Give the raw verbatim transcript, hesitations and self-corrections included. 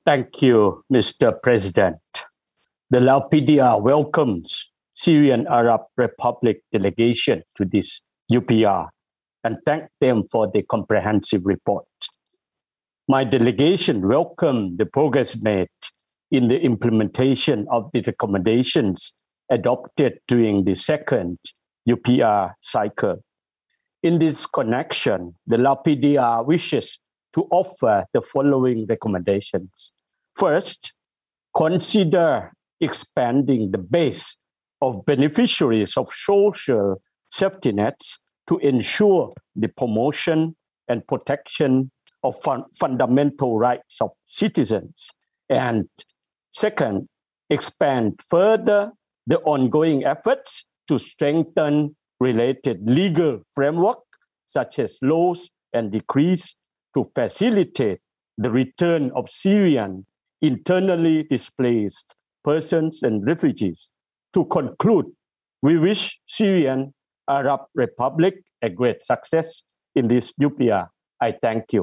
Thank you, Mister President. The Laupedia welcomes Syrian Arab Republic delegation to this U P R and thank them for the comprehensive report. My delegation welcomed the progress made in the implementation of the recommendations adopted during the second U P R cycle. In this connection, the Laupedia wishes to offer the following recommendations. First, consider expanding the base of beneficiaries of social safety nets to ensure the promotion and protection of fun- fundamental rights of citizens. And second, expand further the ongoing efforts to strengthen related legal framework, such as laws and decrees, to facilitate the return of Syrian internally displaced persons and refugees. To conclude, we wish Syrian Arab Republic a great success in this U P R. I thank you.